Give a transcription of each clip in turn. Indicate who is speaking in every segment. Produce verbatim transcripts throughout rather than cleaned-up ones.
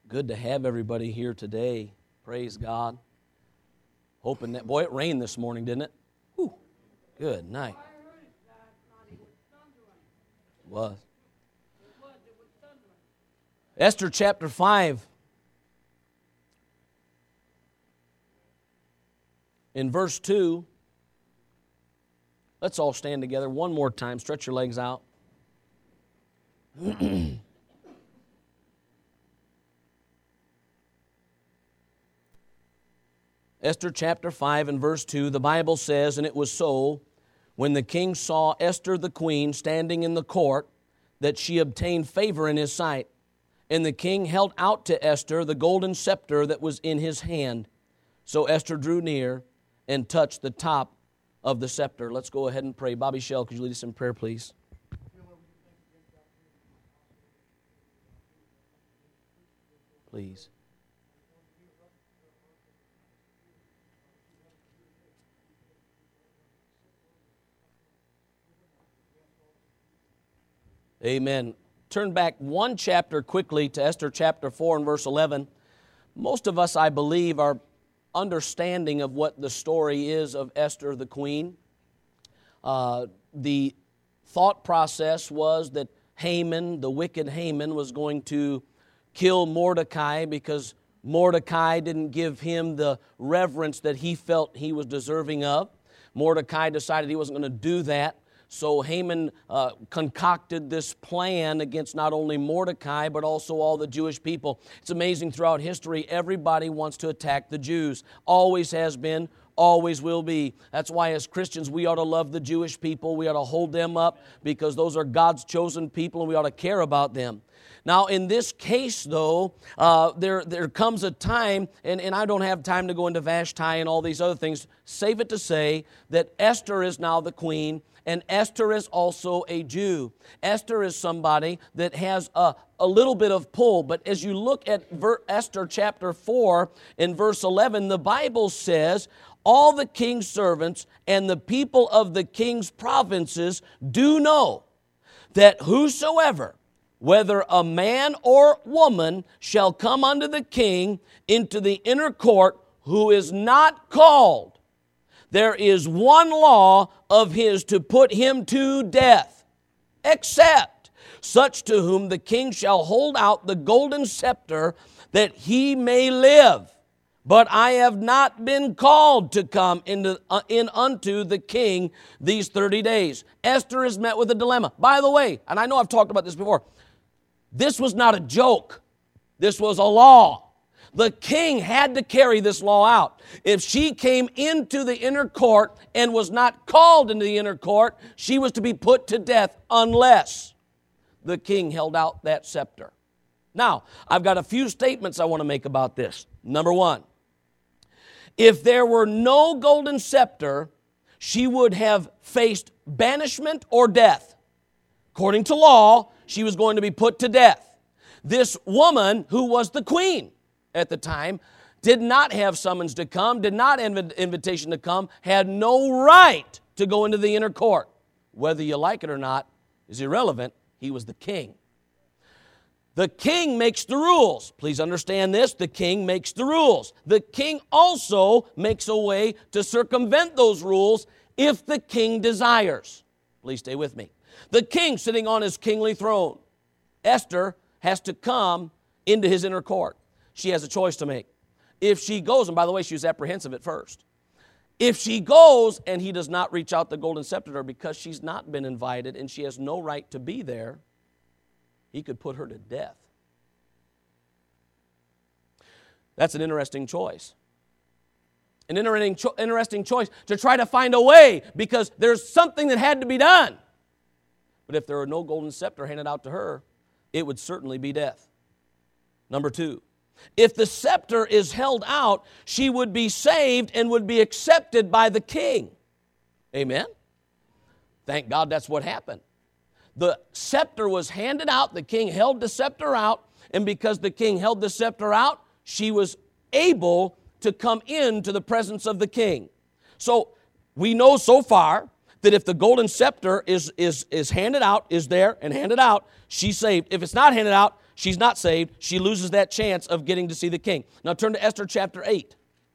Speaker 1: Good to have everybody here today. Praise God. Hoping that, boy, it rained this morning, didn't it? Whew. Good night. It was. Esther chapter five. In verse two. Let's all stand together one more time. Stretch your legs out. Esther chapter five and verse two, the Bible says, "And it was so, when the king saw Esther the queen standing in the court, that she obtained favor in his sight. And the king held out to Esther the golden scepter that was in his hand. So Esther drew near and touched the top of the scepter." Let's go ahead and pray. Bobby Shell, could you lead us in prayer, please? Please. Amen. Turn back one chapter quickly to Esther chapter four and verse eleven. Most of us, I believe, are understanding of what the story is of Esther the queen. Uh, the thought process was that Haman, the wicked Haman, was going to kill Mordecai because Mordecai didn't give him the reverence that he felt he was deserving of. Mordecai decided he wasn't going to do that. So Haman uh, concocted this plan against not only Mordecai, but also all the Jewish people. It's amazing throughout history, everybody wants to attack the Jews. Always has been, always will be. That's why as Christians, we ought to love the Jewish people. We ought to hold them up because those are God's chosen people and we ought to care about them. Now, in this case, though, uh, there, there comes a time, and, and I don't have time to go into Vashti and all these other things. Save it to say that Esther is now the queen, and Esther is also a Jew. Esther is somebody that has a, a little bit of pull. But as you look at ver- Esther chapter four in verse eleven, the Bible says, "All the king's servants and the people of the king's provinces do know that whosoever, whether a man or woman, shall come unto the king into the inner court, who is not called, there is one law of his to put him to death, except such to whom the king shall hold out the golden scepter, that he may live. But I have not been called to come into, uh, in unto the king these thirty days. Esther is met with a dilemma. By the way, and I know I've talked about this before, this was not a joke. This was a law. The king had to carry this law out. If she came into the inner court and was not called into the inner court, she was to be put to death unless the king held out that scepter. Now, I've got a few statements I want to make about this. Number one, if there were no golden scepter, she would have faced banishment or death. According to law, she was going to be put to death. This woman, who was the queen at the time, did not have summons to come, did not have an invitation to come, had no right to go into the inner court. Whether you like it or not is irrelevant. He was the king. The king makes the rules. Please understand this. The king makes the rules. The king also makes a way to circumvent those rules if the king desires. Please stay with me. The king sitting on his kingly throne. Esther has to come into his inner court. She has a choice to make. If she goes, and by the way, she was apprehensive at first. If she goes and he does not reach out the golden scepter to her because she's not been invited and she has no right to be there, he could put her to death. That's an interesting choice. An interesting, cho- interesting choice to try to find a way because there's something that had to be done. But if there were no golden scepter handed out to her, it would certainly be death. Number two, if the scepter is held out, she would be saved and would be accepted by the king. Amen? Thank God that's what happened. The scepter was handed out, the king held the scepter out, and because the king held the scepter out, she was able to come into the presence of the king. So we know so far that if the golden scepter is, is, is handed out, is there and handed out, she's saved. If it's not handed out, she's not saved. She loses that chance of getting to see the king. Now turn to Esther chapter eight.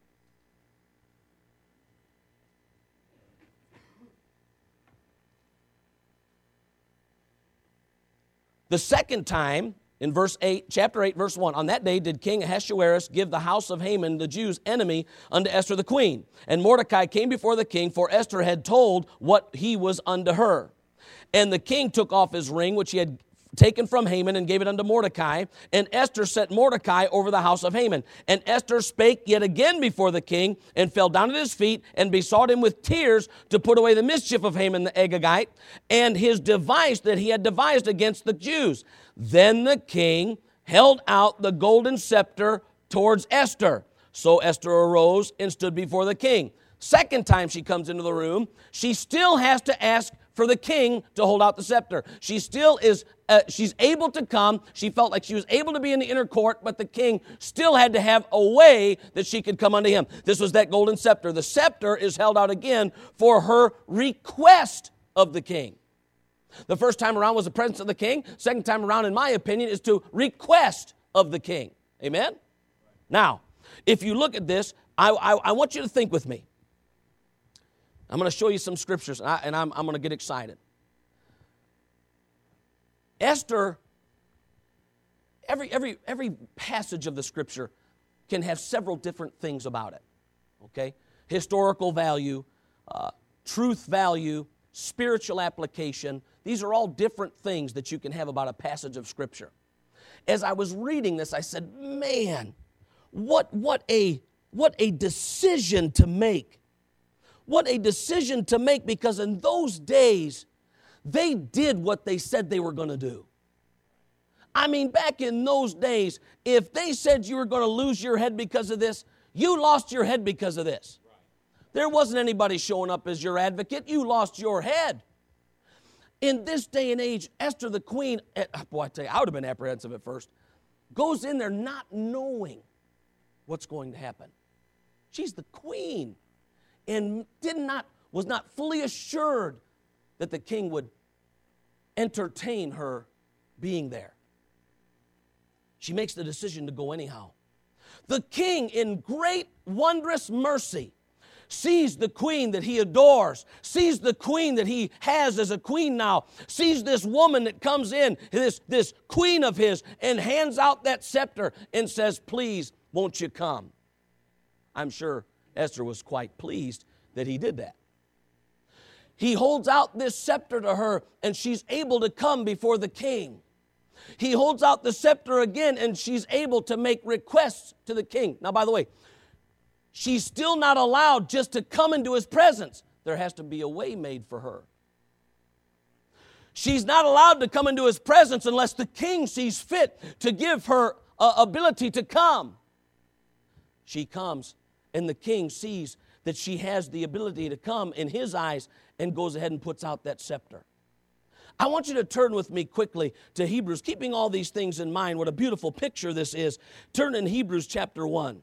Speaker 1: The second time, in verse eight, chapter eight, verse one, on that day did King Ahasuerus give the house of Haman, the Jews' enemy, unto Esther the queen. And Mordecai came before the king, for Esther had told what he was unto her. And the king took off his ring, which he had taken from Haman, and gave it unto Mordecai. And Esther set Mordecai over the house of Haman. And Esther spake yet again before the king, and fell down at his feet, and besought him with tears to put away the mischief of Haman the Agagite, and his device that he had devised against the Jews. Then the king held out the golden scepter towards Esther. So Esther arose and stood before the king. Second time she comes into the room, she still has to ask for the king to hold out the scepter. She still is, uh, she's able to come. She felt like she was able to be in the inner court, but the king still had to have a way that she could come unto him. This was that golden scepter. The scepter is held out again for her request of the king. The first time around was the presence of the king. Second time around, in my opinion, is to request of the king. Amen? Now, if you look at this, I, I, I want you to think with me. I'm going to show you some scriptures, and, I, and I'm, I'm going to get excited. Esther, every, every, every passage of the scripture can have several different things about it. Okay? Historical value, uh, truth value, spiritual application. These are all different things that you can have about a passage of scripture. As I was reading this, I said, man, what, what, a, what a decision to make. What a decision to make, because in those days, they did what they said they were going to do. I mean, back in those days, if they said you were going to lose your head because of this, you lost your head because of this. There wasn't anybody showing up as your advocate. You lost your head. In this day and age, Esther the queen, boy, I tell you, I would have been apprehensive at first, goes in there not knowing what's going to happen. She's the queen. And did not, was not fully assured that the king would entertain her being there. She makes the decision to go anyhow. The king, in great wondrous mercy, sees the queen that he adores, sees the queen that he has as a queen now, sees this woman that comes in, this, this queen of his, and hands out that scepter and says, please, won't you come? I'm sure Esther was quite pleased that he did that. He holds out this scepter to her, and she's able to come before the king. He holds out the scepter again, and she's able to make requests to the king. Now, by the way, she's still not allowed just to come into his presence. There has to be a way made for her. She's not allowed to come into his presence unless the king sees fit to give her uh, ability to come. She comes, and the king sees that she has the ability to come in his eyes, and goes ahead and puts out that scepter. I want you to turn with me quickly to Hebrews, keeping all these things in mind. What a beautiful picture this is. Turn in Hebrews chapter one.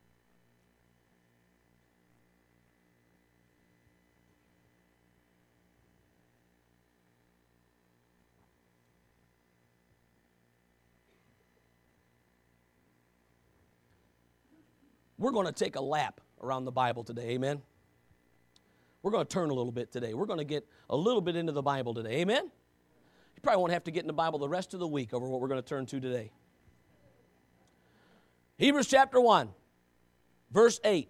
Speaker 1: We're going to take a lap around the Bible today, amen? We're going to turn a little bit today. We're going to get a little bit into the Bible today, amen? You probably won't have to get in the Bible the rest of the week over what we're going to turn to today. Hebrews chapter one, verse eight.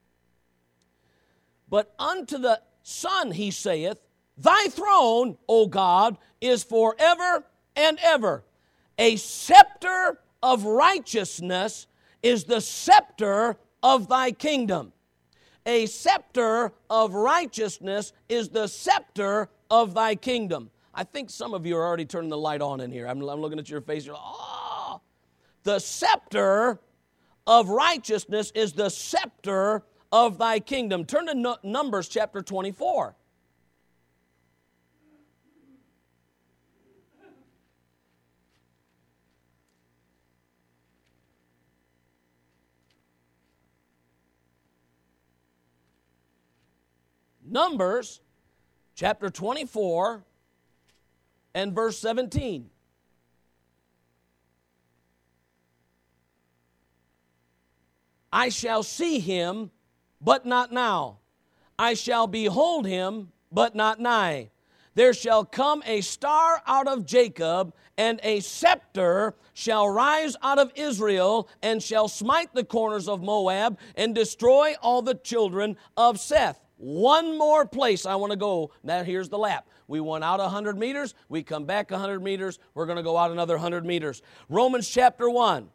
Speaker 1: But unto the Son he saith, thy throne, O God, is forever and ever. A scepter of righteousness is the scepter of thy kingdom. A scepter of righteousness is the scepter of thy kingdom. I think some of you are already turning the light on in here. I'm, I'm looking at your face. You're like, oh, the scepter of righteousness is the scepter of thy kingdom. Turn to no- Numbers chapter twenty-four. Numbers chapter twenty-four and verse seventeen. I shall see him, but not now. I shall behold him, but not nigh. There shall come a star out of Jacob, and a scepter shall rise out of Israel, and shall smite the corners of Moab, and destroy all the children of Seth. One more place I want to go. Now here's the lap. We went out one hundred meters. We come back one hundred meters. We're going to go out another one hundred meters. Romans chapter one.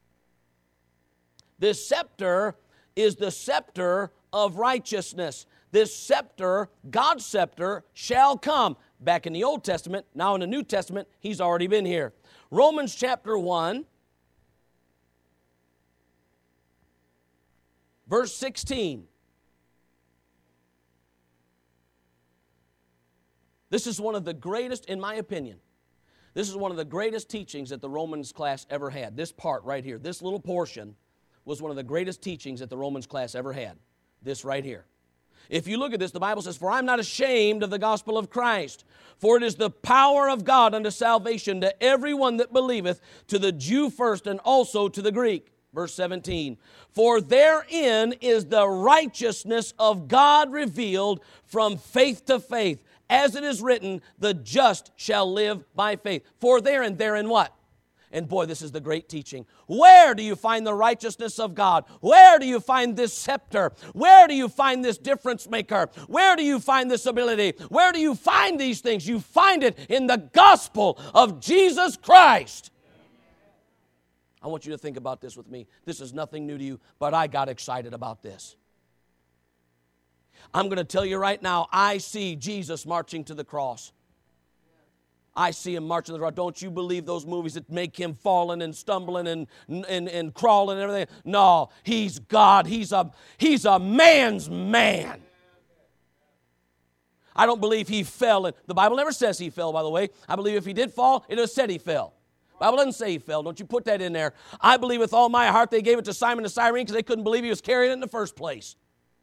Speaker 1: This scepter is the scepter of righteousness. This scepter, God's scepter, shall come. Back in the Old Testament, now in the New Testament, he's already been here. Romans chapter one, verse sixteen. This is one of the greatest, in my opinion, this is one of the greatest teachings that the Romans class ever had. This part right here, this little portion was one of the greatest teachings that the Romans class ever had. This right here. If you look at this, the Bible says, "For I am not ashamed of the gospel of Christ, for it is the power of God unto salvation to everyone that believeth, to the Jew first and also to the Greek." Verse seventeen, "For therein is the righteousness of God revealed from faith to faith. As it is written, the just shall live by faith." For therein, therein what? And boy, this is the great teaching. Where do you find the righteousness of God? Where do you find this scepter? Where do you find this difference maker? Where do you find this ability? Where do you find these things? You find it in the gospel of Jesus Christ. I want you to think about this with me. This is nothing new to you, but I got excited about this. I'm going to tell you right now, I see Jesus marching to the cross. I see him marching to the cross. Don't you believe those movies that make him falling and stumbling and, and, and crawling and everything? No, he's God. He's a, he's a man's man. I don't believe he fell. And the Bible never says he fell, by the way. I believe if he did fall, it would have said he fell. The Bible doesn't say he fell. Don't you put that in there. I believe with all my heart they gave it to Simon the Cyrene because they couldn't believe he was carrying it in the first place.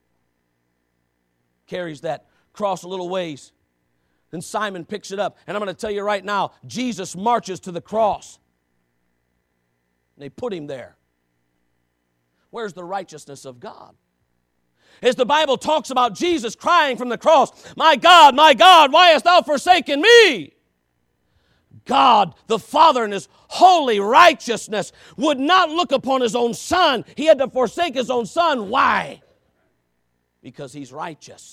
Speaker 1: Carries that cross a little ways. Then Simon picks it up. And I'm going to tell you right now, Jesus marches to the cross. And they put him there. Where's the righteousness of God? As the Bible talks about Jesus crying from the cross, "My God, my God, why hast thou forsaken me?" God, the Father, in his holy righteousness, would not look upon his own Son. He had to forsake his own Son. Why? Because he's righteous.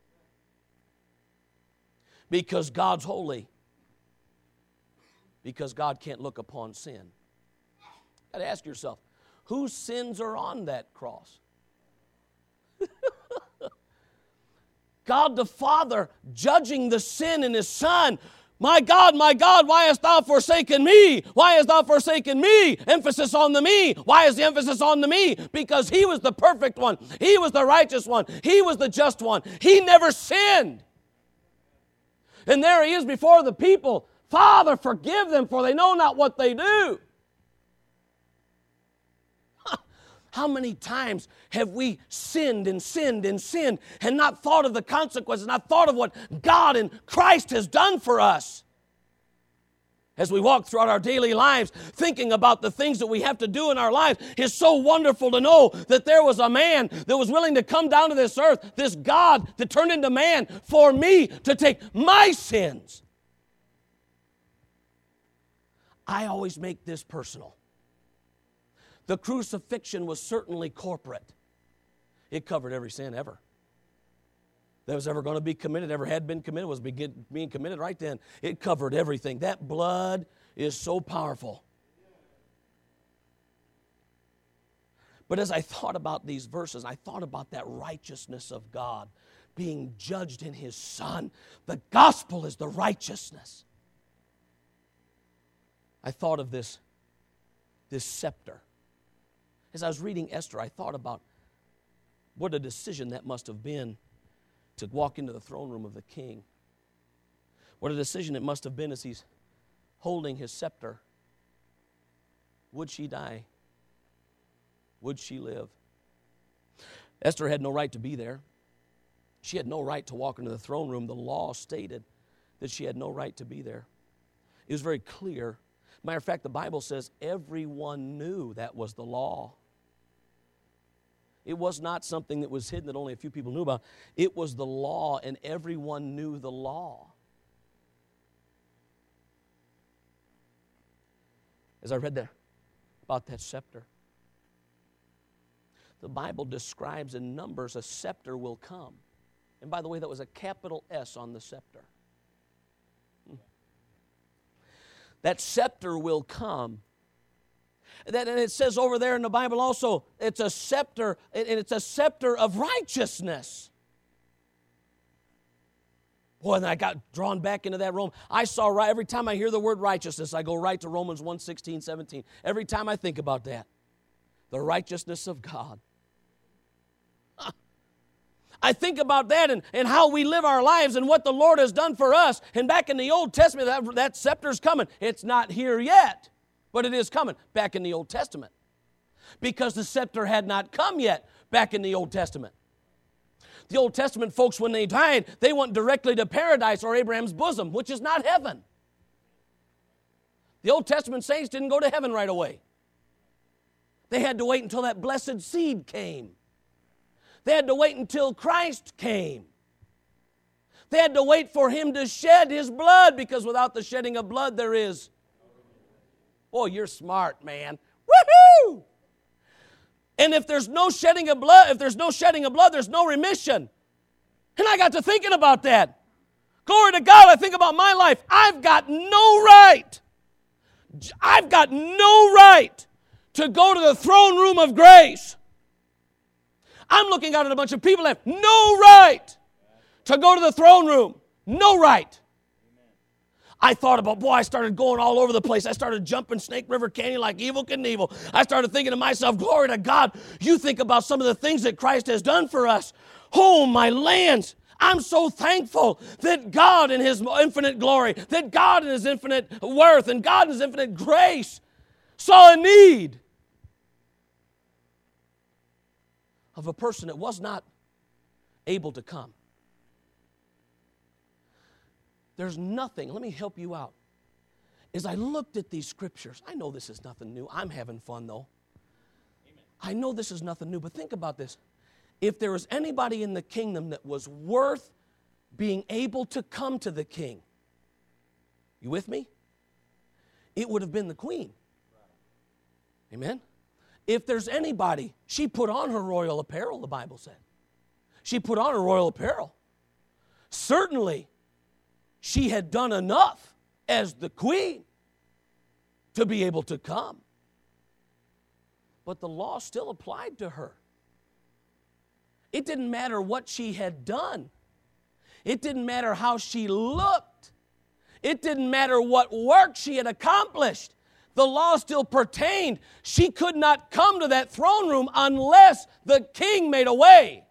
Speaker 1: Because God's holy. Because God can't look upon sin. You got to ask yourself, whose sins are on that cross? God the Father judging the sin in his Son. "My God, my God, why hast thou forsaken me? Why hast thou forsaken me?" Emphasis on the me. Why is the emphasis on the me? Because he was the perfect one. He was the righteous one. He was the just one. He never sinned. And there he is before the people. "Father, forgive them, for they know not what they do." How many times have we sinned and sinned and sinned and not thought of the consequences, not thought of what God and Christ has done for us? As we walk throughout our daily lives, thinking about the things that we have to do in our lives, it's so wonderful to know that there was a man that was willing to come down to this earth, this God that turned into man for me to take my sins. I always make this personal. The crucifixion was certainly corporate. It covered every sin ever that was ever going to be committed, ever had been committed, was begin, being committed right then. It covered everything. That blood is so powerful. But as I thought about these verses, I thought about that righteousness of God being judged in his Son. The gospel is the righteousness. I thought of this, this scepter. As I was reading Esther, I thought about what a decision that must have been to walk into the throne room of the king. What a decision it must have been as he's holding his scepter. Would she die? Would she live? Esther had no right to be there. She had no right to walk into the throne room. The law stated that she had no right to be there. It was very clear. Matter of fact, the Bible says everyone knew that was the law. It was not something that was hidden that only a few people knew about. It was the law, and everyone knew the law. As I read there about that scepter, the Bible describes in Numbers a scepter will come. And by the way, that was a capital S on the scepter. That scepter will come. That, and it says over there in the Bible also, it's a scepter, and it's a scepter of righteousness. Boy, and I got drawn back into that Rome. I saw, right, every time I hear the word righteousness, I go right to Romans one, sixteen, seventeen. Every time I think about that, the righteousness of God. I think about that and, and how we live our lives and what the Lord has done for us. And back in the Old Testament, that, that scepter's coming. It's not here yet, but it is coming back in the Old Testament. Because the scepter had not come yet back in the Old Testament. The Old Testament folks, when they died, they went directly to paradise or Abraham's bosom, which is not heaven. The Old Testament saints didn't go to heaven right away. They had to wait until that blessed seed came. They had to wait until Christ came. They had to wait for Him to shed His blood, because without the shedding of blood there is... Boy, you're smart, man. Woohoo! And if there's no shedding of blood, if there's no shedding of blood, there's no remission. And I got to thinking about that. Glory to God, I think about my life. I've got no right. I've got no right to go to the throne room of grace. I'm looking out at a bunch of people that have no right to go to the throne room. No right. I thought about, boy, I started going all over the place. I started jumping Snake River Canyon like Evel Knievel. I started thinking to myself, glory to God, you think about some of the things that Christ has done for us. Oh, my lands. I'm so thankful that God in His infinite glory, that God in His infinite worth, and God in His infinite grace saw a need of a person that was not able to come. There's nothing, let me help you out. As I looked at these scriptures, I know this is nothing new. I'm having fun though. Amen. I know this is nothing new, but think about this. If there was anybody in the kingdom that was worth being able to come to the king, you with me? It would have been the queen. Amen? If there's anybody, she put on her royal apparel, the Bible said. She put on her royal apparel. Certainly, she had done enough as the queen to be able to come. But the law still applied to her. It didn't matter what she had done. It didn't matter how she looked. It didn't matter what work she had accomplished. The law still pertained. She could not come to that throne room unless the king made a way.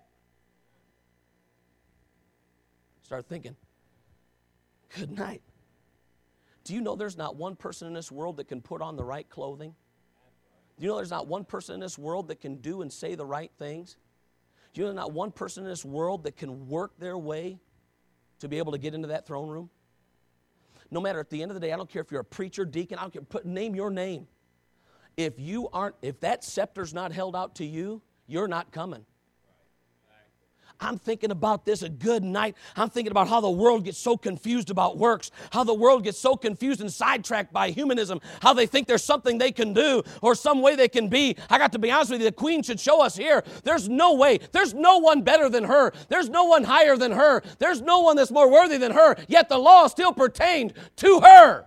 Speaker 1: Start thinking, good night. Do you know there's not one person in this world that can put on the right clothing? Do you know there's not one person in this world that can do and say the right things? Do you know there's not one person in this world that can work their way to be able to get into that throne room? No matter, at the end of the day, I don't care if you're a preacher, deacon, I don't care, put, name your name. If you aren't, if that scepter's not held out to you, you're not coming. I'm thinking about this a good night. I'm thinking about how the world gets so confused about works, how the world gets so confused and sidetracked by humanism, how they think there's something they can do or some way they can be. I got to be honest with you, the queen should show us here. There's no way. There's no one better than her. There's no one higher than her. There's no one that's more worthy than her, yet the law still pertained to her.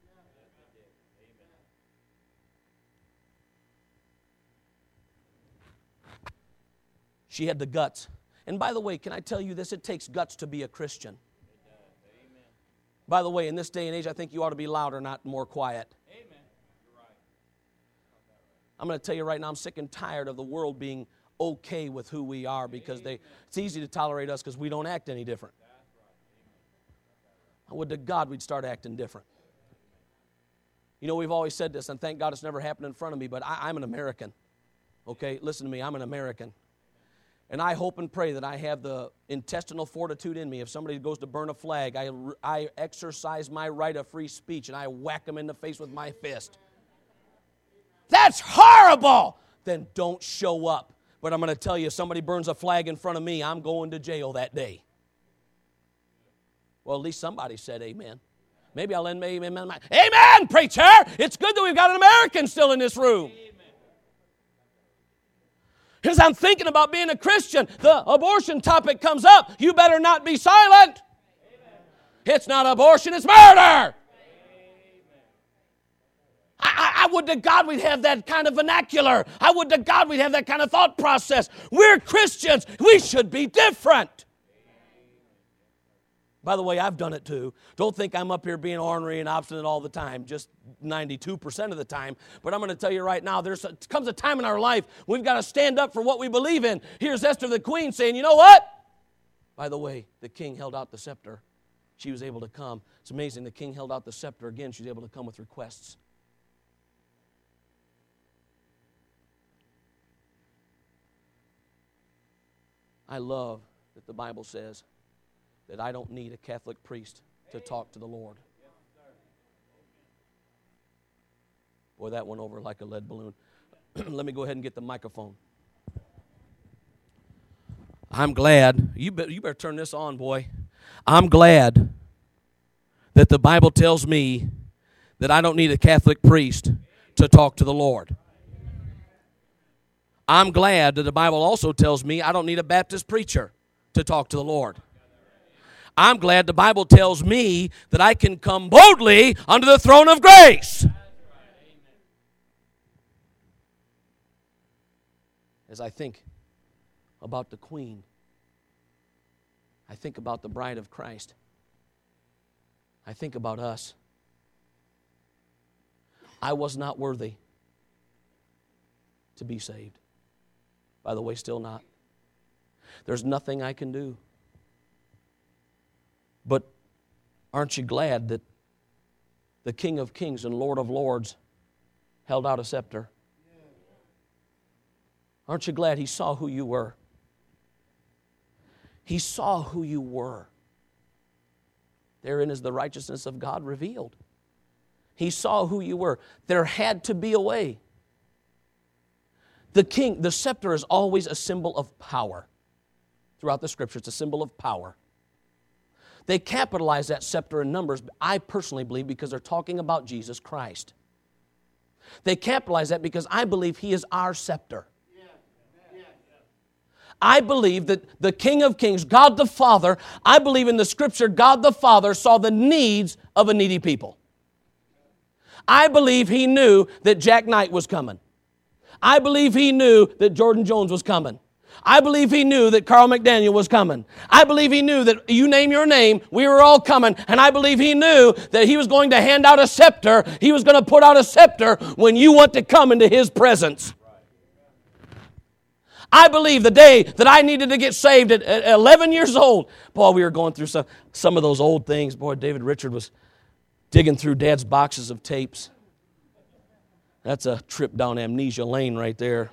Speaker 1: She had the guts. And by the way, can I tell you this? It takes guts to be a Christian. Amen. By the way, in this day and age, I think you ought to be louder, not more quiet. Amen. You're right. I'm going to tell you right now, I'm sick and tired of the world being okay with who we are, because they, it's easy to tolerate us because we don't act any different. I would to God we'd start acting different. You know, we've always said this, and thank God it's never happened in front of me, but I, I'm an American. Okay, listen to me, I'm an American. And I hope and pray that I have the intestinal fortitude in me. If somebody goes to burn a flag, I, I exercise my right of free speech and I whack them in the face with my fist. That's horrible! Then don't show up. But I'm going to tell you, if somebody burns a flag in front of me, I'm going to jail that day. Well, at least somebody said amen. Maybe I'll end amen. Amen, preacher! It's good that we've got an American still in this room. As I'm thinking about being a Christian, the abortion topic comes up. You better not be silent. It's not abortion, it's murder. I, I would to God we'd have that kind of vernacular. I would to God we'd have that kind of thought process. We're Christians. We should be different. By the way, I've done it too. Don't think I'm up here being ornery and obstinate all the time, just ninety-two percent of the time. But I'm going to tell you right now, there comes a time in our life we've got to stand up for what we believe in. Here's Esther the queen saying, you know what? By the way, the king held out the scepter. She was able to come. It's amazing. The king held out the scepter again. She was able to come with requests. I love that the Bible says that I don't need a Catholic priest to talk to the Lord. Boy, that went over like a lead balloon. Let me go ahead and get the microphone. I'm glad. You better, you better turn this on, boy. I'm glad that the Bible tells me that I don't need a Catholic priest to talk to the Lord. I'm glad that the Bible also tells me I don't need a Baptist preacher to talk to the Lord. I'm glad the Bible tells me that I can come boldly under the throne of grace. As I think about the Queen, I think about the bride of Christ. I think about us. I was not worthy to be saved. By the way, still not. There's nothing I can do. But aren't you glad that the King of Kings and Lord of Lords held out a scepter? Aren't you glad He saw who you were? He saw who you were. Therein is the righteousness of God revealed. He saw who you were. There had to be a way. The king, the scepter is always a symbol of power. Throughout the Scripture, it's a symbol of power. They capitalize that scepter in Numbers, I personally believe, because they're talking about Jesus Christ. They capitalize that because I believe He is our scepter. I believe that the King of Kings, God the Father, I believe in the Scripture, God the Father saw the needs of a needy people. I believe He knew that Jack Knight was coming. I believe He knew that Jordan Jones was coming. I believe He knew that Carl McDaniel was coming. I believe He knew that you name your name, we were all coming. And I believe He knew that He was going to hand out a scepter. He was going to put out a scepter when you want to come into His presence. I believe the day that I needed to get saved at eleven years old, boy, we were going through some, some of those old things. Boy, David Richard was digging through Dad's boxes of tapes. That's a trip down amnesia lane right there.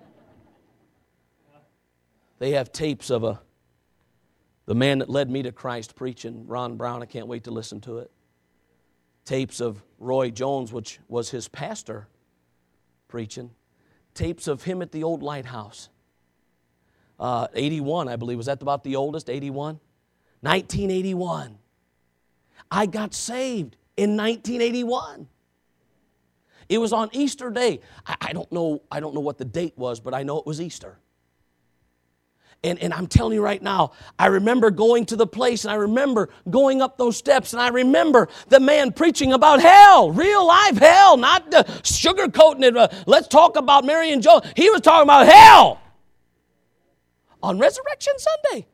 Speaker 1: They have tapes of a the man that led me to Christ preaching, Ron Brown. I can't wait to listen to it. Tapes of Roy Jones, which was his pastor, preaching. Tapes of him at the old lighthouse. Uh, eighty-one, I believe. Was that about the oldest? eighty-one? nineteen eighty-one. I got saved in nineteen eighty-one. It was on Easter Day. I, I don't know, I don't know what the date was, but I know it was Easter. And, and I'm telling you right now, I remember going to the place, and I remember going up those steps, and I remember the man preaching about hell, real life hell, not uh, sugarcoating it. Uh, let's talk about Mary and Joe. He was talking about hell on Resurrection Sunday.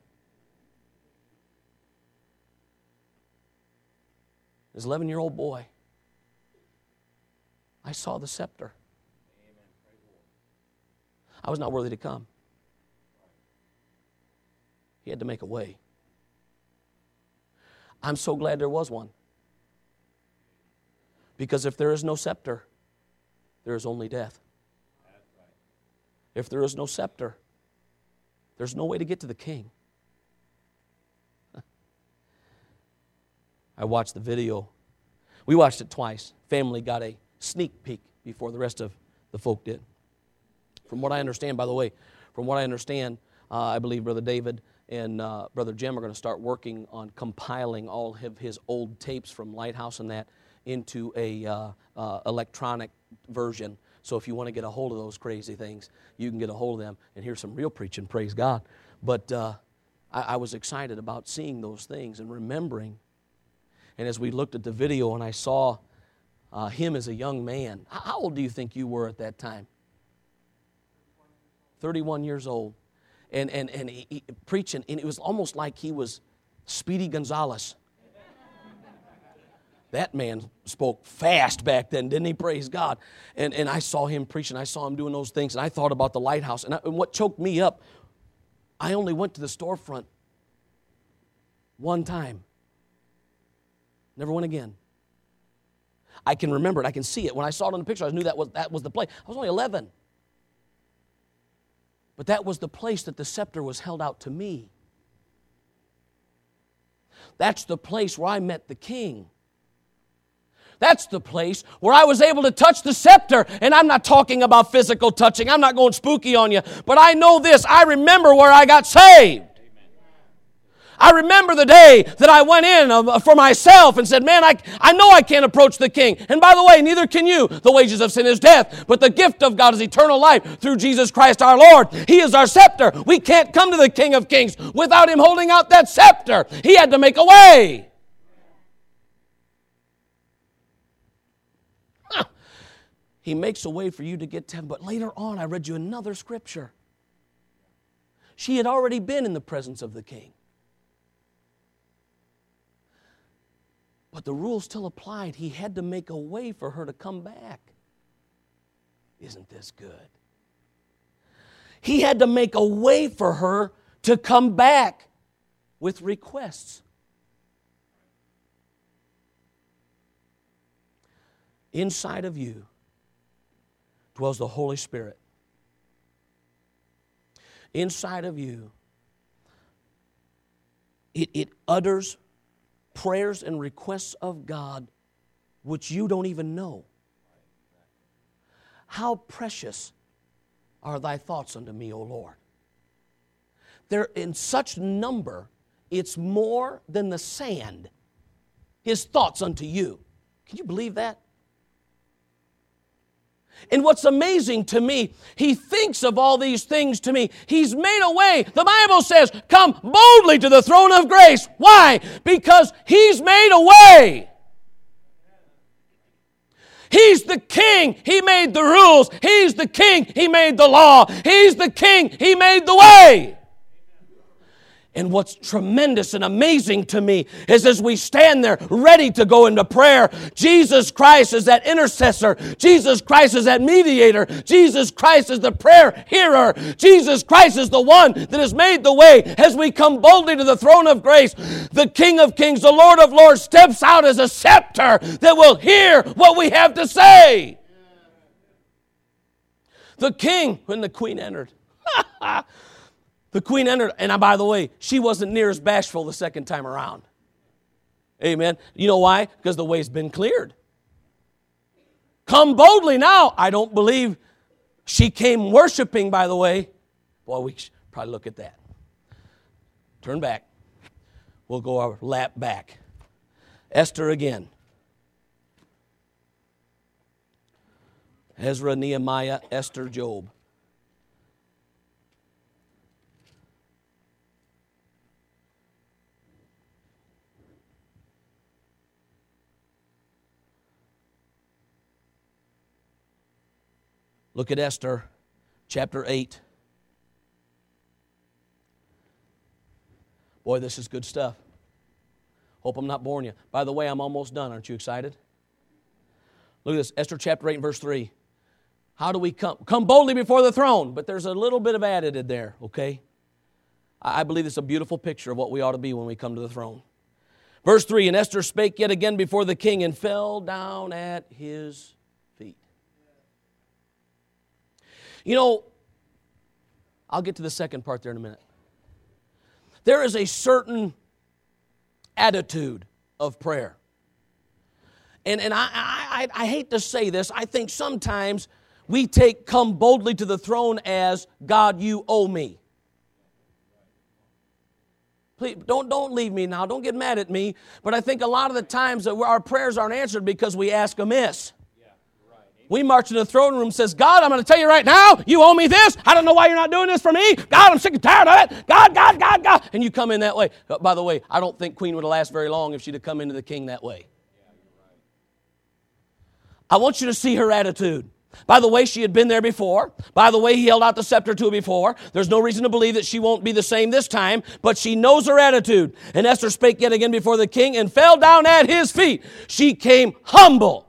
Speaker 1: This eleven-year-old boy, I saw the scepter. I was not worthy to come. He had to make a way. I'm so glad there was one. Because if there is no scepter, there is only death. If there is no scepter, there's no way to get to the king. I watched the video. We watched it twice. Family got a sneak peek before the rest of the folk did. From what I understand, by the way, from what I understand, uh, I believe Brother David and uh, Brother Jim are going to start working on compiling all of his old tapes from Lighthouse and that into a uh, uh, electronic version. So if you want to get a hold of those crazy things, you can get a hold of them and hear some real preaching, praise God. But uh, I, I was excited about seeing those things and remembering. And as we looked at the video and I saw uh, him as a young man, how old do you think you were at that time? thirty-one years old. And, and, and he, he, preaching, and it was almost like he was Speedy Gonzales. That man spoke fast back then, didn't he? Praise God. And, and I saw him preaching. I saw him doing those things. And I thought about the Lighthouse. And, I, and what choked me up, I only went to the storefront one time. Never went again. I can remember it. I can see it. When I saw it on the picture, I knew that was, that was the place. I was only eleven. But that was the place that the scepter was held out to me. That's the place where I met the King. That's the place where I was able to touch the scepter. And I'm not talking about physical touching. I'm not going spooky on you. But I know this. I remember where I got saved. I remember the day that I went in for myself and said, man, I, I know I can't approach the King. And by the way, neither can you. The wages of sin is death, but the gift of God is eternal life through Jesus Christ our Lord. He is our scepter. We can't come to the King of Kings without Him holding out that scepter. He had to make a way. Huh. He makes a way for you to get to Him. But later on, I read you another scripture. She had already been in the presence of the King. But the rule still applied. He had to make a way for her to come back. Isn't this good? He had to make a way for her to come back with requests. Inside of you dwells the Holy Spirit. Inside of you, it, it utters prayers and requests of God which you don't even know. How precious are thy thoughts unto me, O Lord. They're in such number, it's more than the sand. His thoughts unto you. Can you believe that? And what's amazing to me, He thinks of all these things to me. He's made a way. The Bible says, come boldly to the throne of grace. Why? Because He's made a way. He's the King. He made the rules. He's the King. He made the law. He's the King. He made the way. And what's tremendous and amazing to me is as we stand there ready to go into prayer, Jesus Christ is that intercessor. Jesus Christ is that mediator. Jesus Christ is the prayer hearer. Jesus Christ is the one that has made the way. As we come boldly to the throne of grace, the King of Kings, the Lord of Lords, steps out as a scepter that will hear what we have to say. The King, when the Queen entered, the Queen entered, and by the way, she wasn't near as bashful the second time around. Amen. You know why? Because the way's been cleared. Come boldly now. I don't believe she came worshiping, by the way. Boy, we should probably look at that. Turn back. We'll go our lap back. Esther again. Ezra, Nehemiah, Esther, Job. Look at Esther, chapter eight. Boy, this is good stuff. Hope I'm not boring you. By the way, I'm almost done. Aren't you excited? Look at this, Esther chapter eight and verse three. How do we come? Come boldly before the throne. But there's a little bit of added there, okay? I believe it's a beautiful picture of what we ought to be when we come to the throne. Verse three, and Esther spake yet again before the king and fell down at his feet. You know, I'll get to the second part there in a minute. There is a certain attitude of prayer. And, and I, I, I hate to say this. I think sometimes we take come boldly to the throne as, God, you owe me. Please, don't, don't leave me now. Don't get mad at me. But I think a lot of the times that our prayers aren't answered because we ask amiss. We march in the throne room and says, God, I'm going to tell you right now, you owe me this. I don't know why you're not doing this for me. God, I'm sick and tired of it. God, God, God, God. And you come in that way. By the way, I don't think Queen would have lasted very long if she'd have come into the king that way. I want you to see her attitude. By the way, she had been there before. By the way, he held out the scepter to her before. There's no reason to believe that she won't be the same this time, but she knows her attitude. And Esther spake yet again before the king and fell down at his feet. She came humble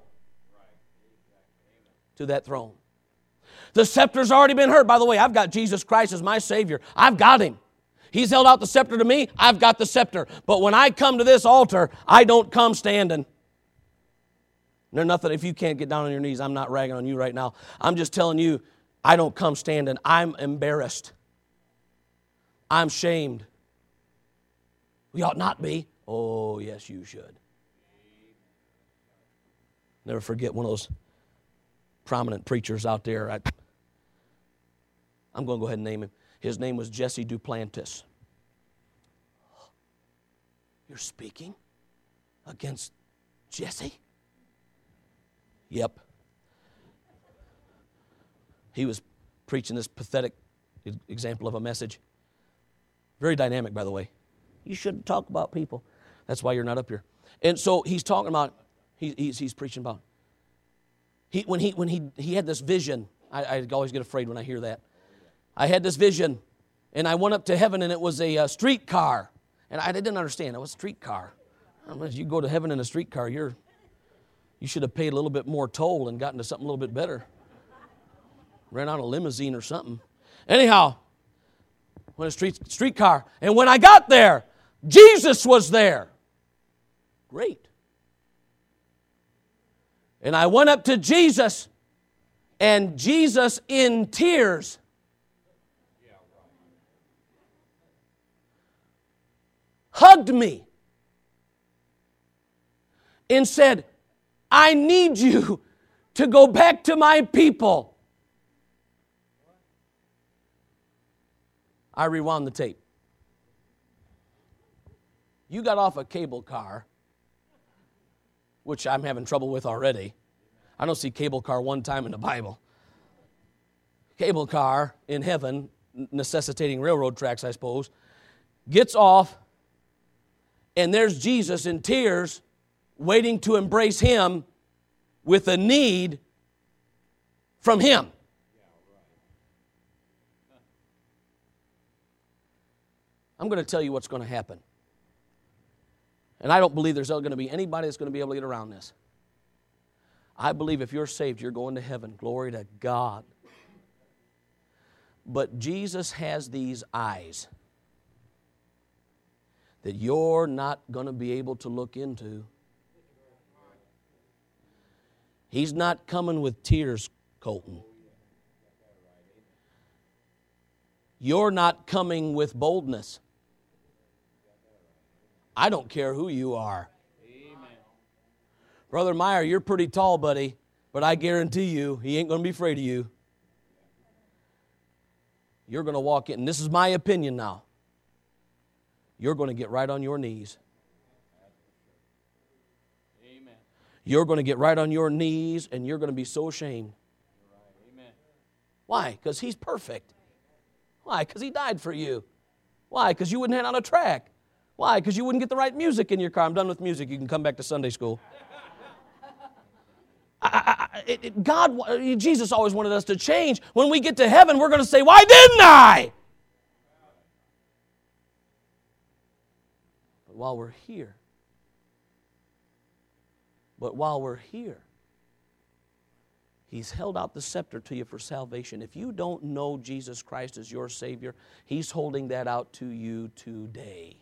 Speaker 1: to that throne. The scepter's already been heard. By the way, I've got Jesus Christ as my Savior. I've got Him. He's held out the scepter to me. I've got the scepter. But when I come to this altar, I don't come standing. There's nothing, if you can't get down on your knees, I'm not ragging on you right now. I'm just telling you, I don't come standing. I'm embarrassed. I'm shamed. We ought not be. Oh, yes, you should. Never forget one of those prominent preachers out there. I, I'm going to go ahead and name him. His name was Jesse Duplantis. You're speaking against Jesse? Yep. He was preaching this pathetic example of a message. Very dynamic, by the way. You shouldn't talk about people. That's why you're not up here. And so he's talking about, he, he's, he's preaching about, he, when he when he he had this vision, I, I always get afraid when I hear that. I had this vision, and I went up to heaven, and it was a, a streetcar. And I didn't understand. It was a streetcar. If you go to heaven in a streetcar, you're you should have paid a little bit more toll and gotten to something a little bit better. Ran out a limousine or something. Anyhow, went a street streetcar. And when I got there, Jesus was there. Great. And I went up to Jesus, and Jesus in tears hugged me and said, I need you to go back to my people. I rewound the tape. You got off a cable car, which I'm having trouble with already. I don't see cable car one time in the Bible. Cable car in heaven, necessitating railroad tracks, I suppose, gets off, and there's Jesus in tears, waiting to embrace him with a need from him. I'm going to tell you what's going to happen. And I don't believe there's going to be anybody that's going to be able to get around this. I believe if you're saved, you're going to heaven. Glory to God. But Jesus has these eyes that you're not going to be able to look into. He's not coming with tears, Colton. You're not coming with boldness. I don't care who you are. Amen. Brother Meyer, you're pretty tall, buddy, but I guarantee you, he ain't going to be afraid of you. You're going to walk in, and this is my opinion now. You're going to get right on your knees. Amen. You're going to get right on your knees, and you're going to be so ashamed. Amen. Why? Because he's perfect. Why? Because he died for you. Why? Because you wouldn't hand out a track. Why? Because you wouldn't get the right music in your car. I'm done with music. You can come back to Sunday school. I, I, it, it, God, Jesus always wanted us to change. When we get to heaven, we're going to say, why didn't I? But while we're here, but while we're here, He's held out the scepter to you for salvation. If you don't know Jesus Christ as your Savior, He's holding that out to you today.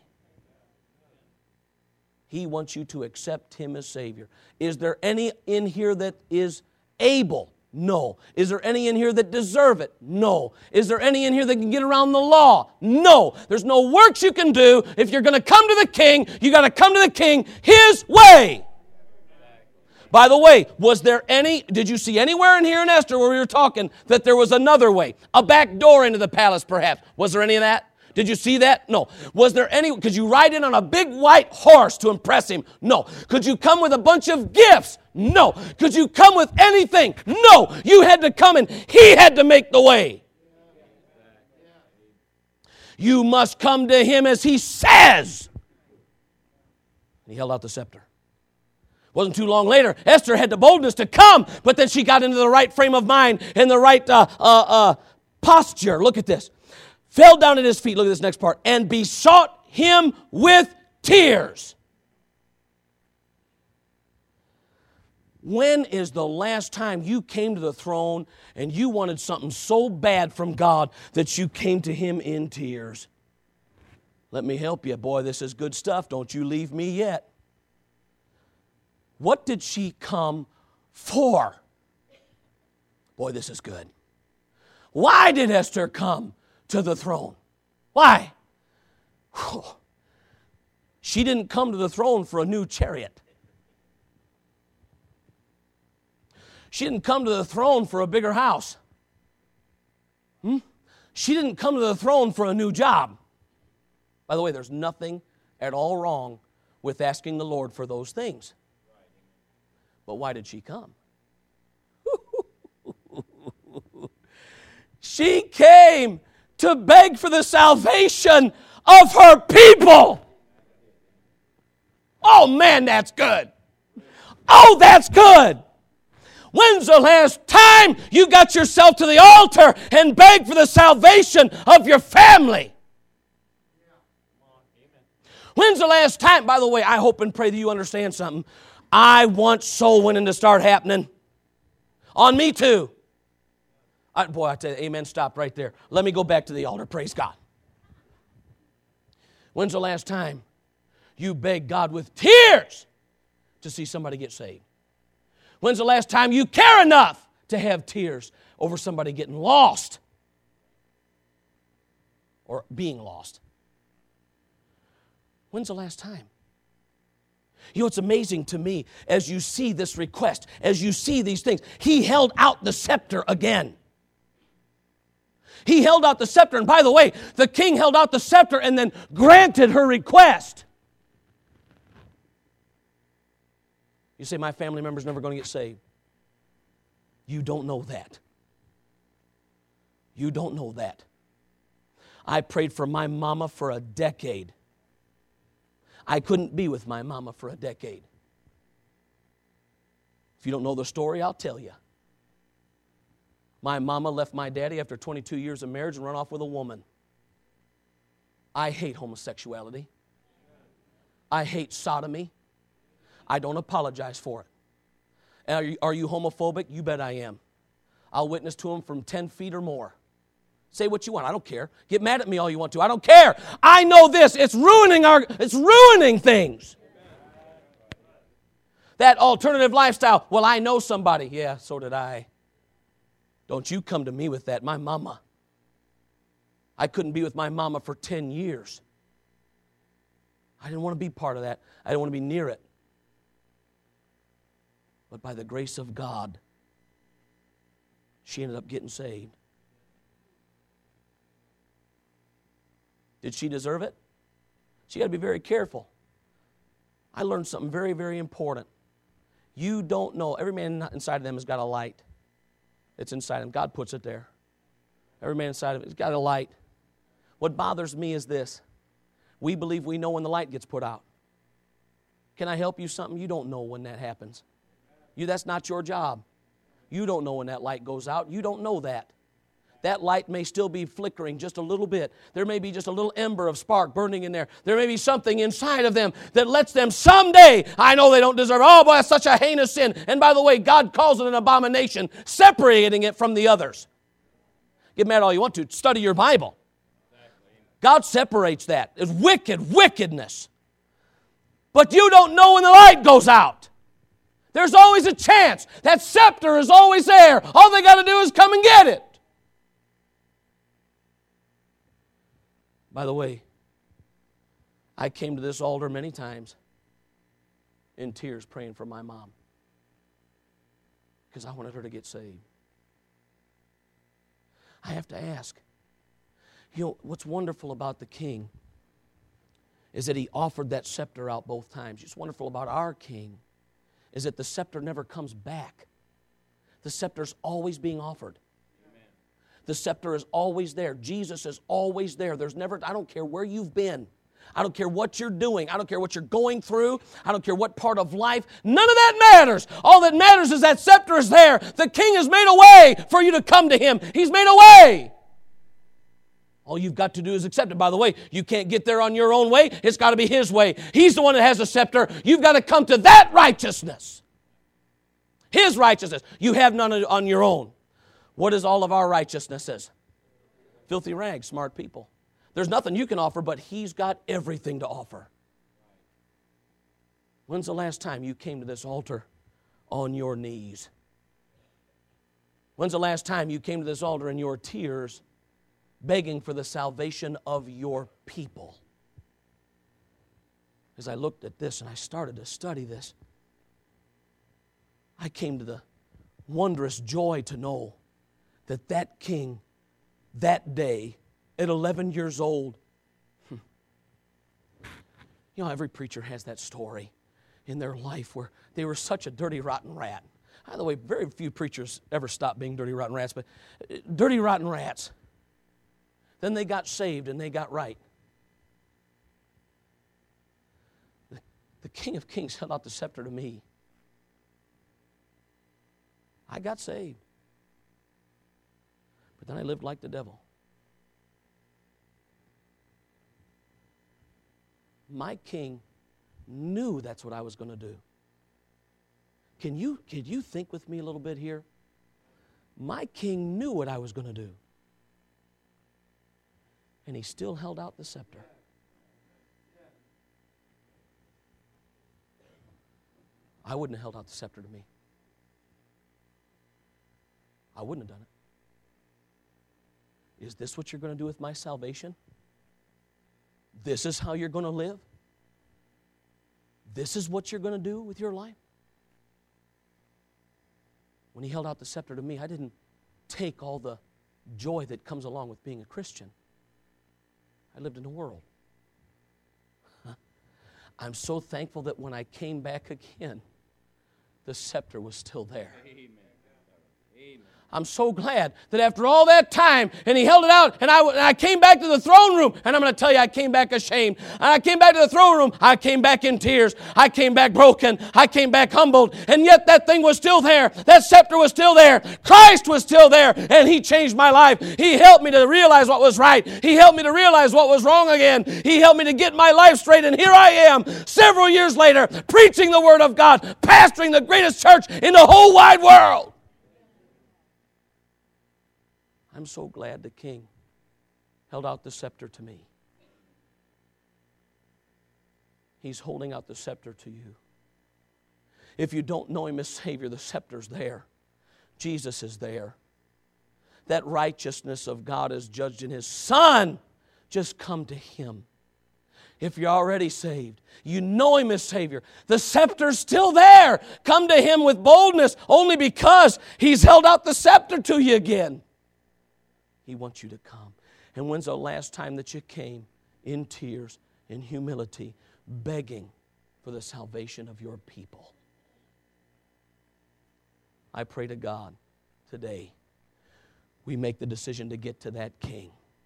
Speaker 1: He wants you to accept Him as Savior. Is there any in here that is able? No. Is there any in here that deserve it? No. Is there any in here that can get around the law? No. There's no works you can do. If you're going to come to the King, you got to come to the King His way. By the way, was there any, did you see anywhere in here in Esther where we were talking that there was another way? A back door into the palace, perhaps. Was there any of that? Did you see that? No. Was there any, could you ride in on a big white horse to impress him? No. Could you come with a bunch of gifts? No. Could you come with anything? No. You had to come and he had to make the way. You must come to him as he says. And he held out the scepter. Wasn't too long later, Esther had the boldness to come, but then she got into the right frame of mind and the right uh, uh, uh, posture. Look at this. Fell down at his feet, look at this next part, and besought him with tears. When is the last time you came to the throne and you wanted something so bad from God that you came to him in tears? Let me help you. Boy, this is good stuff. Don't you leave me yet. What did she come for? Boy, this is good. Why did Esther come to the throne? Why? Whew. She didn't come to the throne for a new chariot. She didn't come to the throne for a bigger house. Hmm? She didn't come to the throne for a new job. By the way, there's nothing at all wrong with asking the Lord for those things. But why did she come? She came to beg for the salvation of her people. Oh man, that's good. Oh, that's good. When's the last time you got yourself to the altar and begged for the salvation of your family? When's the last time, by the way, I hope and pray that you understand something. I want soul winning to start happening. On me too. I, boy, I tell you, amen, stop right there. Let me go back to the altar, praise God. When's the last time you begged God with tears to see somebody get saved? When's the last time you care enough to have tears over somebody getting lost or being lost? When's the last time? You know, it's amazing to me as you see this request, as you see these things. He held out the scepter again. He held out the scepter, and by the way, the king held out the scepter and then granted her request. You say, my family member's never going to get saved. You don't know that. You don't know that. I prayed for my mama for a decade. I couldn't be with my mama for a decade. If you don't know the story, I'll tell you. My mama left my daddy after twenty-two years of marriage and run off with a woman. I hate homosexuality. I hate sodomy. I don't apologize for it. And are you, are you homophobic? You bet I am. I'll witness to them from ten feet or more. Say what you want. I don't care. Get mad at me all you want to. I don't care. I know this. It's ruining our, it's ruining things. That alternative lifestyle. Well, I know somebody. Yeah, so did I. Don't you come to me with that. My mama. I couldn't be with my mama for ten years. I didn't want to be part of that. I didn't want to be near it. But by the grace of God, she ended up getting saved. Did she deserve it? She got to be very careful. I learned something very, very important. You don't know. Every man inside of them has got a light. It's inside him. God puts it there. Every man inside of it has got a light. What bothers me is this. We believe we know when the light gets put out. Can I help you something? You don't know when that happens. You, that's not your job. You don't know when that light goes out. You don't know that. That light may still be flickering just a little bit. There may be just a little ember of spark burning in there. There may be something inside of them that lets them someday, I know they don't deserve it. Oh boy, that's such a heinous sin. And by the way, God calls it an abomination, separating it from the others. Get mad all you want to. Study your Bible. God separates that. It's wicked, wickedness. But you don't know when the light goes out. There's always a chance. That scepter is always there. All they got to do is come and get it. By the way, I came to this altar many times in tears praying for my mom. because I wanted her to get saved. I have to ask, you know, what's wonderful about the king is that he offered that scepter out both times. What's wonderful about our king is that the scepter never comes back. The scepter's always being offered. Amen. The scepter is always there. Jesus is always there. There's never, I don't care where you've been. I don't care what you're doing. I don't care what you're going through. I don't care what part of life. None of that matters. All that matters is that scepter is there. The king has made a way for you to come to him. He's made a way. All you've got to do is accept it. By the way, you can't get there on your own way. It's got to be his way. He's the one that has the scepter. You've got to come to that righteousness. His righteousness. You have none on your own. What is all of our righteousnesses? Filthy rags, smart people. There's nothing you can offer, but he's got everything to offer. When's the last time you came to this altar on your knees? When's the last time you came to this altar in your tears, begging for the salvation of your people? As I looked at this and I started to study this, I came to the wondrous joy to know that that king, that day, at eleven years old, hmm, you know, every preacher has that story in their life where they were such a dirty, rotten rat. By the way, very few preachers ever stop being dirty, rotten rats, but dirty, rotten rats. Then they got saved and they got right. The, the King of Kings held out the scepter to me. I got saved. But then I lived like the devil. My king knew that's what I was going to do. Can you, can you think with me a little bit here? My king knew what I was going to do. And he still held out the scepter. I wouldn't have held out the scepter to me. I wouldn't have done it. Is this what you're going to do with my salvation? This is how you're going to live? This is what you're going to do with your life? When he held out the scepter to me, I didn't take all the joy that comes along with being a Christian. I lived in the world. I'm so thankful that when I came back again, the scepter was still there. Amen. Amen. I'm so glad that after all that time, and he held it out, and I, and I came back to the throne room, and I'm going to tell you, I came back ashamed. And I came back to the throne room, I came back in tears. I came back broken. I came back humbled. And yet that thing was still there. That scepter was still there. Christ was still there, and he changed my life. He helped me to realize what was right. He helped me to realize what was wrong again. He helped me to get my life straight, and here I am, several years later, preaching the Word of God, pastoring the greatest church in the whole wide world. I'm so glad the king held out the scepter to me. He's holding out the scepter to you. If you don't know him as Savior, the scepter's there. Jesus is there. That righteousness of God is judged in his Son. Just come to him. If you're already saved, you know him as Savior. The scepter's still there. Come to him with boldness only because he's held out the scepter to you again. He wants you to come. And when's the last time that you came in tears, in humility, begging for the salvation of your people? I pray to God today we make the decision to get to that king,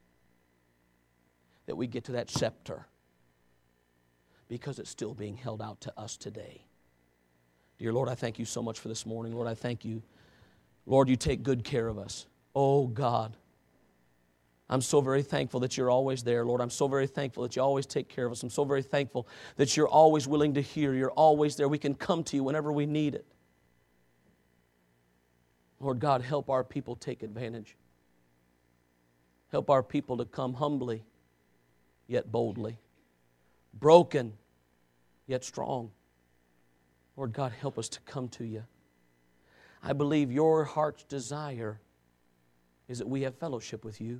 Speaker 1: that we get to that scepter, because it's still being held out to us today. Dear Lord, I thank you so much for this morning. Lord, I thank you. Lord, you take good care of us. Oh, God. I'm so very thankful that you're always there, Lord. I'm so very thankful that you always take care of us. I'm so very thankful that you're always willing to hear. You're always there. We can come to you whenever we need it. Lord God, help our people take advantage. Help our people to come humbly, yet boldly. Broken, yet strong. Lord God, help us to come to you. I believe your heart's desire is that we have fellowship with you.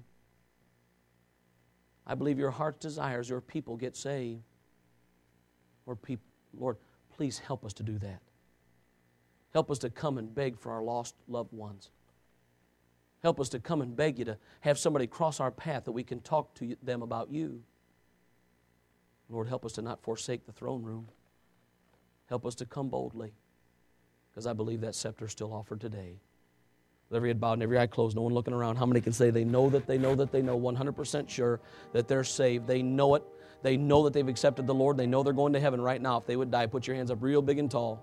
Speaker 1: I believe your heart's desire is your people get saved. Lord, people, Lord, please help us to do that. Help us to come and beg for our lost loved ones. Help us to come and beg you to have somebody cross our path that we can talk to them about you. Lord, help us to not forsake the throne room. Help us to come boldly, because I believe that scepter is still offered today. With every head bowed and every eye closed, no one looking around. How many can say they know that they know that they know, one hundred percent sure that they're saved? They know it. They know that they've accepted the Lord. They know they're going to heaven right now. If they would die, put your hands up real big and tall.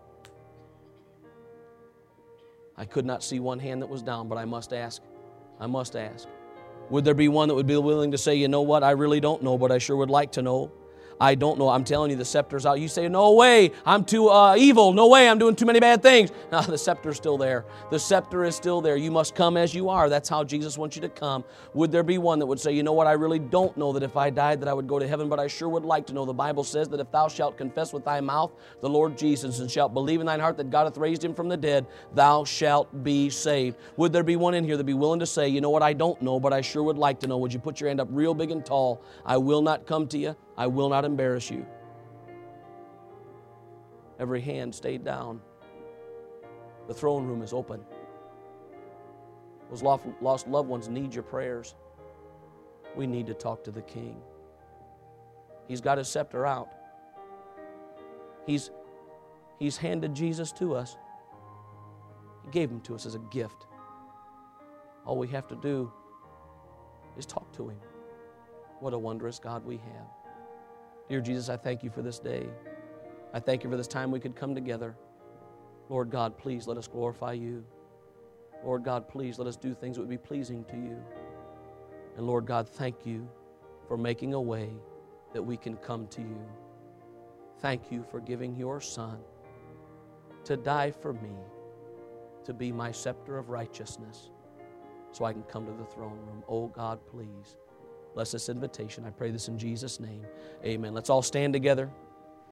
Speaker 1: I could not see one hand that was down, but I must ask. I must ask. Would there be one that would be willing to say, you know what, I really don't know, but I sure would like to know? I don't know. I'm telling you, the scepter's out. You say, no way, I'm too uh, evil. No way, I'm doing too many bad things. No, the scepter's still there. The scepter is still there. You must come as you are. That's how Jesus wants you to come. Would there be one that would say, you know what, I really don't know that if I died that I would go to heaven, but I sure would like to know. The Bible says that if thou shalt confess with thy mouth the Lord Jesus and shalt believe in thine heart that God hath raised him from the dead, thou shalt be saved. Would there be one in here that be willing to say, you know what, I don't know, but I sure would like to know? Would you put your hand up real big and tall? I will not come to you. I will not embarrass you. Every hand stayed down. The throne room is open. Those lost loved ones need your prayers. We need to talk to the King. He's got his scepter out. He's, he's handed Jesus to us. He gave him to us as a gift. All we have to do is talk to him. What a wondrous God we have. Dear Jesus, I thank you for this day. I thank you for this time we could come together. Lord God, please let us glorify you. Lord God, please let us do things that would be pleasing to you. And Lord God, thank you for making a way that we can come to you. Thank you for giving your Son to die for me, to be my scepter of righteousness, so I can come to the throne room. Oh God, please bless this invitation. I pray this in Jesus' name. Amen. Let's all stand together.